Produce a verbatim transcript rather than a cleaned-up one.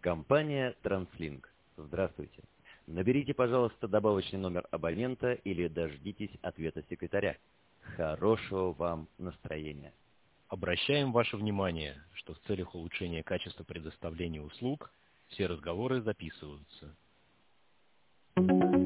Компания «Транслинк». Здравствуйте. Наберите, пожалуйста, добавочный номер абонента или дождитесь ответа секретаря. Хорошего вам настроения. Обращаем ваше внимание, что в целях улучшения качества предоставления услуг все разговоры записываются.